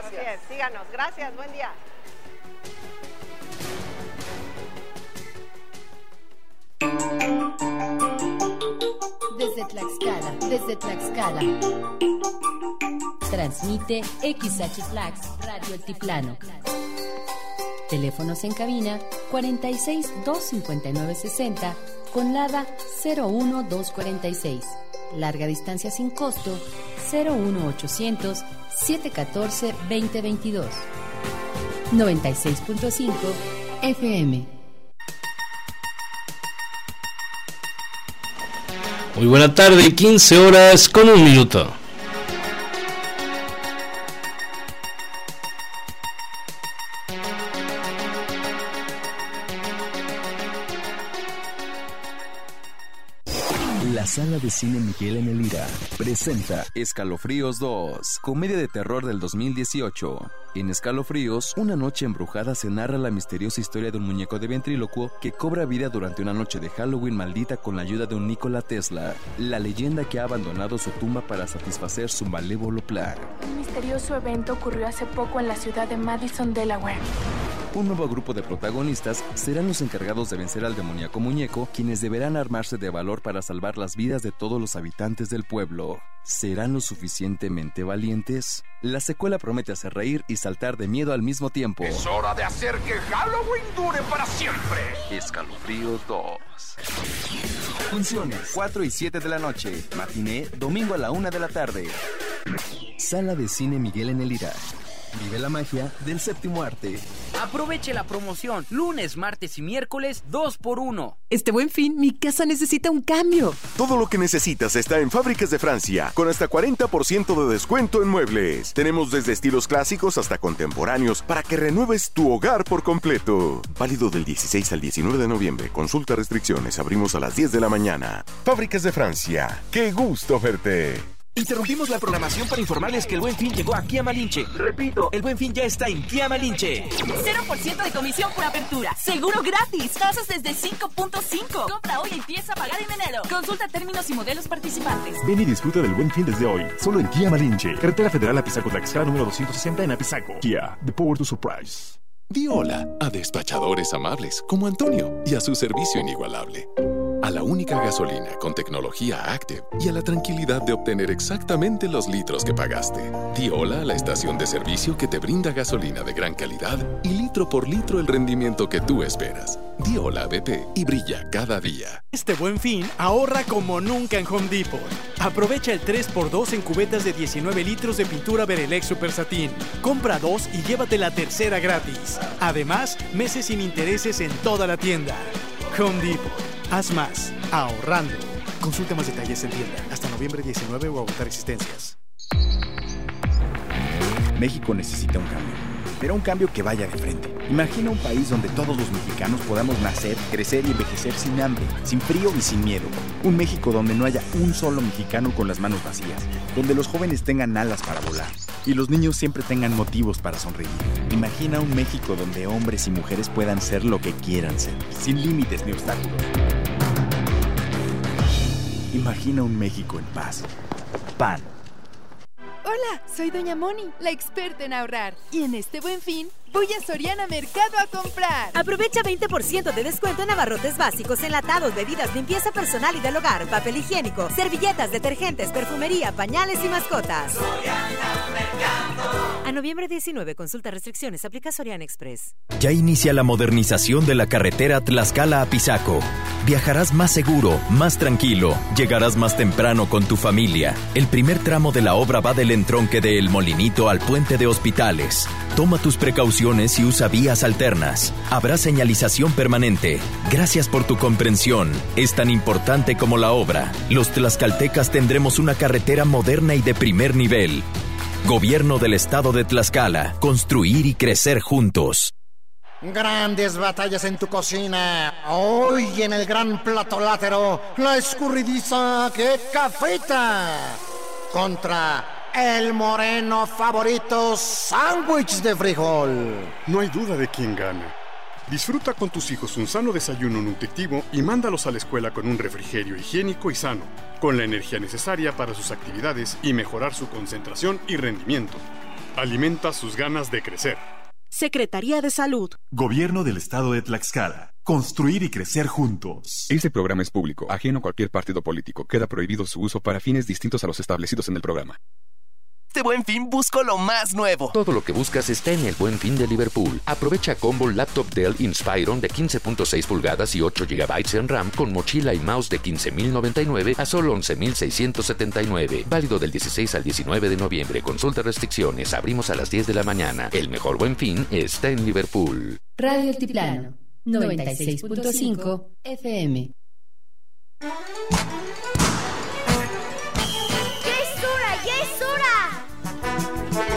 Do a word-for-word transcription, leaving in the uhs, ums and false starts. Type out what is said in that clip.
Así es, síganos. Gracias, buen día. Desde Tlaxcala, desde Tlaxcala. Transmite X H Tlax, Radio Altiplano. Teléfonos en cabina cuarenta y seis, dos cincuenta y nueve, sesenta con LADA cero uno dos cuarenta y seis. Larga distancia sin costo cero uno ochocientos, setecientos catorce, veinte veintidós. noventa y seis punto cinco F M. Muy buena tarde, quince horas con un minuto. La Sala de Cine Miguel en el Ira presenta Escalofríos dos, comedia de terror del dos mil dieciocho. En Escalofríos, una noche embrujada se narra la misteriosa historia de un muñeco de ventrílocuo que cobra vida durante una noche de Halloween maldita con la ayuda de un Nikola Tesla, la leyenda que ha abandonado su tumba para satisfacer su malévolo plan. Un misterioso evento ocurrió hace poco en la ciudad de Madison, Delaware. Un nuevo grupo de protagonistas serán los encargados de vencer al demoníaco muñeco, quienes deberán armarse de valor para salvar las vidas de todos los habitantes del pueblo. ¿Serán lo suficientemente valientes? La secuela promete hacer reír y saltar de miedo al mismo tiempo. Es hora de hacer que Halloween dure para siempre. Escalofríos dos. Funciones cuatro y siete de la noche. Matiné domingo a la una de la tarde. Sala de Cine Miguel en el Ira. Vive la magia del séptimo arte. Aproveche la promoción. Lunes, martes y miércoles, dos por uno. Este Buen Fin, mi casa necesita un cambio. Todo lo que necesitas está en Fábricas de Francia, con hasta cuarenta por ciento de descuento en muebles. Tenemos desde estilos clásicos hasta contemporáneos para que renueves tu hogar por completo. Válido del dieciséis al diecinueve de noviembre. Consulta restricciones. Abrimos a las diez de la mañana. Fábricas de Francia. ¡Qué gusto verte! Interrumpimos la programación para informarles que el Buen Fin llegó aquí a Malinche. Repito, el Buen Fin ya está en Kia Malinche. cero por ciento de comisión por apertura. Seguro gratis. Tasas desde cinco punto cinco. Compra hoy y empieza a pagar en enero. Consulta términos y modelos participantes. Ven y disfruta del Buen Fin desde hoy. Solo en Kia Malinche. Carretera Federal Apizaco Tlaxcala número doscientos sesenta en Apizaco. Kia, the power to surprise. Di hola a despachadores amables como Antonio y a su servicio inigualable. A la única gasolina con tecnología Active y a la tranquilidad de obtener exactamente los litros que pagaste. Di hola a la estación de servicio que te brinda gasolina de gran calidad y litro por litro el rendimiento que tú esperas. Di hola a B P y brilla cada día. Este Buen Fin ahorra como nunca en Home Depot. Aprovecha el tres por dos en cubetas de diecinueve litros de pintura Berelex Super Satin. Compra dos y llévate la tercera gratis. Además, meses sin intereses en toda la tienda. Home Depot. Haz más, ahorrando. Consulta más detalles en tienda hasta noviembre diecinueve o agotar existencias. México necesita un cambio, pero un cambio que vaya de frente. Imagina un país donde todos los mexicanos podamos nacer, crecer y envejecer sin hambre, sin frío y sin miedo. Un México donde no haya un solo mexicano con las manos vacías, donde los jóvenes tengan alas para volar y los niños siempre tengan motivos para sonreír. Imagina un México donde hombres y mujeres puedan ser lo que quieran ser, sin límites ni obstáculos. Imagina un México en paz. P A N. Hola, soy Doña Moni, la experta en ahorrar. Y en este Buen Fin, voy a Soriana Mercado a comprar. Aprovecha veinte por ciento de descuento en abarrotes básicos, enlatados, bebidas, limpieza personal y del hogar, papel higiénico, servilletas, detergentes, perfumería, pañales y mascotas. Soriana Mercado. A noviembre diecinueve, consulta restricciones, aplica Soriana Express. Ya inicia la modernización de la carretera Tlaxcala-Apizaco. Viajarás más seguro, más tranquilo, llegarás más temprano con tu familia. El primer tramo de la obra va del entronque de El Molinito al puente de Hospitales. Toma tus precauciones y usa vías alternas. Habrá señalización permanente. Gracias por tu comprensión. Es tan importante como la obra. Los tlaxcaltecas tendremos una carretera moderna y de primer nivel. Gobierno del Estado de Tlaxcala. Construir y crecer juntos. Grandes batallas en tu cocina. Hoy en el gran plato látero, la escurridiza que cafeta contra el moreno favorito sándwich de frijol. No hay duda de quién gana. Disfruta con tus hijos un sano desayuno nutritivo y mándalos a la escuela con un refrigerio higiénico y sano, con la energía necesaria para sus actividades y mejorar su concentración y rendimiento. Alimenta sus ganas de crecer. Secretaría de Salud. Gobierno del Estado de Tlaxcala. Construir y crecer juntos. Este programa es público, ajeno a cualquier partido político. Queda prohibido su uso para fines distintos a los establecidos en el programa. Este Buen Fin busco lo más nuevo. Todo lo que buscas está en el Buen Fin de Liverpool. Aprovecha combo laptop Dell Inspiron de quince punto seis pulgadas y ocho gigabytes en RAM con mochila y mouse de quince mil noventa y nueve a solo once mil seiscientos setenta y nueve. Válido del dieciséis al diecinueve de noviembre. Consulta restricciones. Abrimos a las diez de la mañana. El mejor Buen Fin está en Liverpool. Radio Altiplano noventa y seis punto cinco F M.